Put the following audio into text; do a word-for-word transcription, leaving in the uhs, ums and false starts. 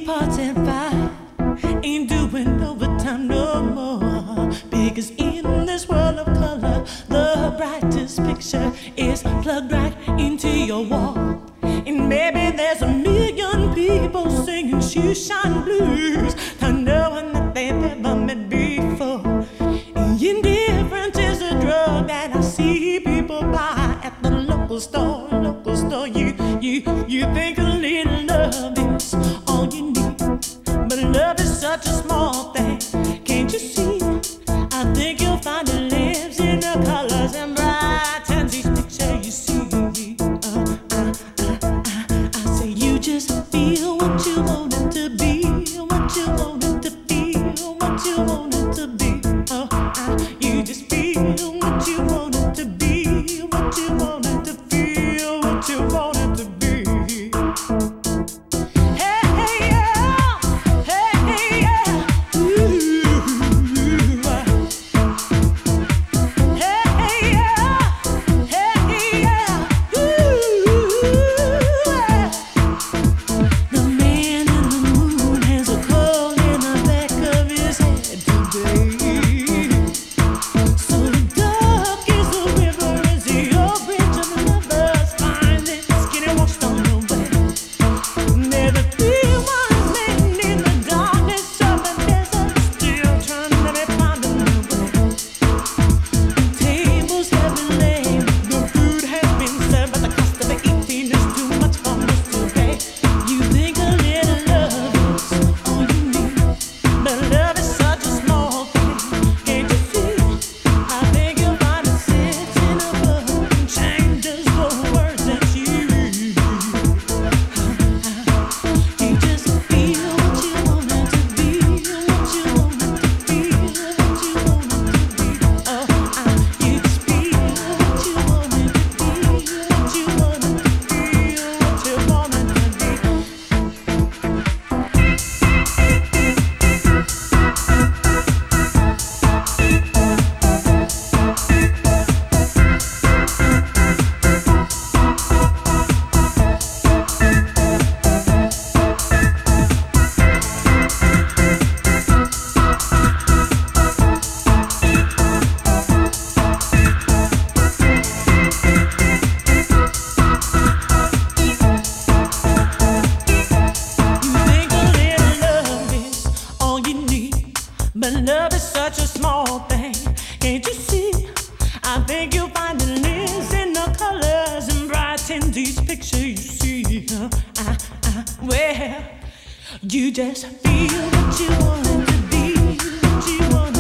parts and five ain't doing overtime no more. Because in this world of color, the brightest picture is plugged right into your wall. And maybe there's a million people singing shoeshine blues to no one that they've ever met before. Indifference is a drug that I see people buy at the local store, local store. You, you, you think a little love is all you need, but love is such a small thing. Can't you see? I think you'll find it lives in the colors and brightens each picture you see. Uh, I, I, I, I say you just feel what you want it to be, what you want it to feel, what you want it to be. Oh, I, you just feel what you want it to be, what you want it to feel, what you want it to be. Hey, hey, yeah, hey, hey, yeah, ooh, hey, hey, yeah, hey, yeah, ooh. The man in the moon has a cold in the back of his head today. So dark is the river, is the old bridge of lovers, find it skinny washed on the way. Never feel one man in the darkness of the desert, still trying to be found in the way. Tables have been laid, the food has been served, but the cost of the eating is too much for us to pay. You think a little love is all you need, but love is such a small thing. Can't you see? I think you'll find it sits in a book and changes the words that you read. You just feel what you want it to be, what you want it to feel, what you want it to be. Oh, I, you just feel what you want it to be, what you want it to feel, what you want it to be. You think a little love is all you need, but love is such a small thing. Can't you see? I think you'll find it lives in the colors and brightens each picture you see. Uh, I, I, well, you just feel what you want it to be, what you want